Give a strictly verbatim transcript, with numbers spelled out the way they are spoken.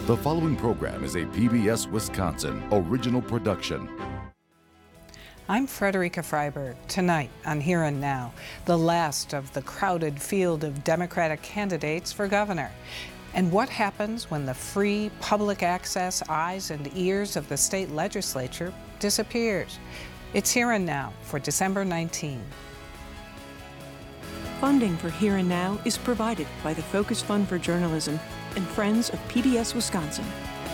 The following program is a P B S Wisconsin original production. I'm Frederica Freiberg. Tonight on Here and Now, the last of the crowded field of Democratic candidates for governor. And what happens when the free public access eyes and ears of the state legislature disappears? It's Here and Now for December nineteenth. Funding for Here and Now is provided by the Focus Fund for Journalism and Friends of P B S Wisconsin.